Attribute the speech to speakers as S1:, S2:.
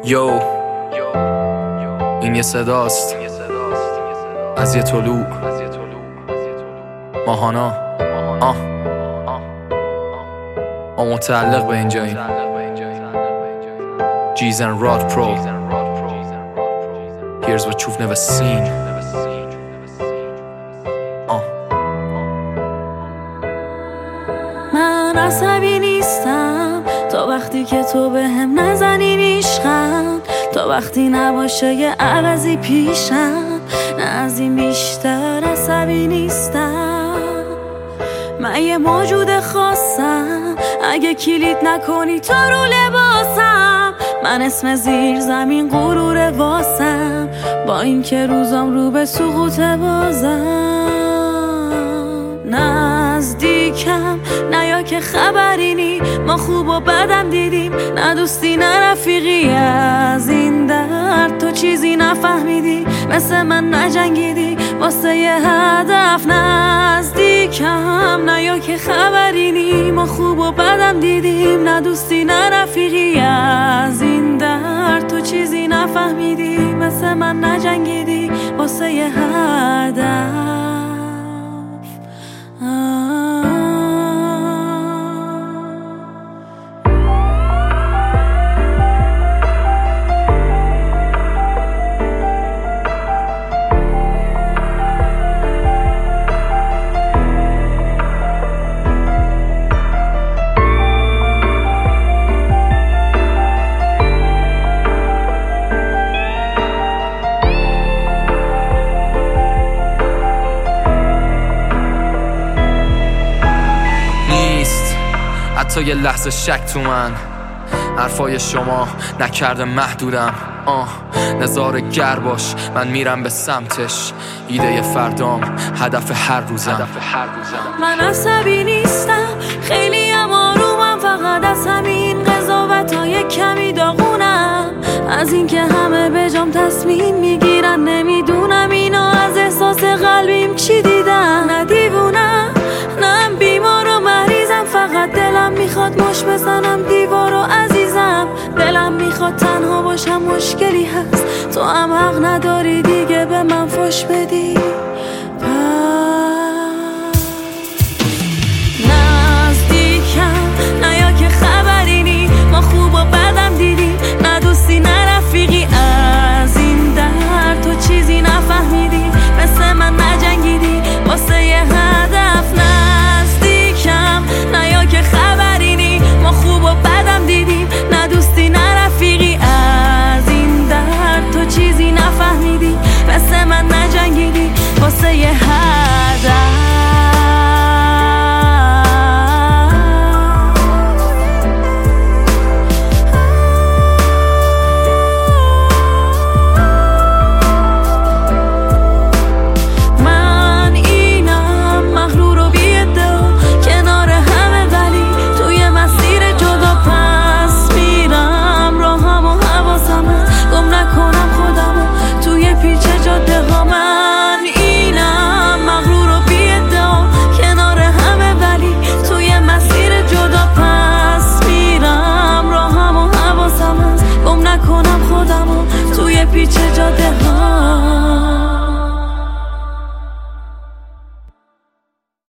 S1: یو این یه صداست از یه طلوع ماهانا ما متعلق به اینجاییم. G's and Rod Pro. Here's what you've never seen.
S2: من عصبی نیستم تا وقتی که تو به هم نزنی عشقم، تا وقتی نباشه یه عوضی پیشم، نه از این بیشتر عصبی نیستم. من یه موجود خاصم، اگه کلید نکنی تو رو لباسم. من اسم زیر زمین غرور واسم، با این که روزام رو به سقوط بازم. نزدیکم نیا که خبری نی، ما خوب و بدم دیدیم، نه دوستی نه رفیقی. از این درد تو چیزی نفهمیدی، مثل من نجنگیدی واسه یه هدف. نزدیکم نیا که خبری نی، ما خوب و بدم دیدیم، نه دوستی نه رفیقی. از این درد تو چیزی نفهمیدی، مثل من نجنگیدی واسه یه هدف.
S1: حتی یه لحظه شک تو من، حرفای شما نکرده محدودم. نظاره گر باش، من میرم به سمتش، ایده فردام هدف هر روزم.
S2: من عصبی نیستم، خیلی هم آرومم، فقط از همین قضاوتای کمی داغونم. از این که همه به جام تصمیم میگیرن، نمیدونم اینا از احساس قلبیم چی دیدن. نه دیوونم نه بیمار و مریضم، فقط دلم میخواد مش بزنم دیوارو عزیزم. دلم میخواد تنها باشم، مشکلی هست تو هم حق نداری دیگه به من فش بدی.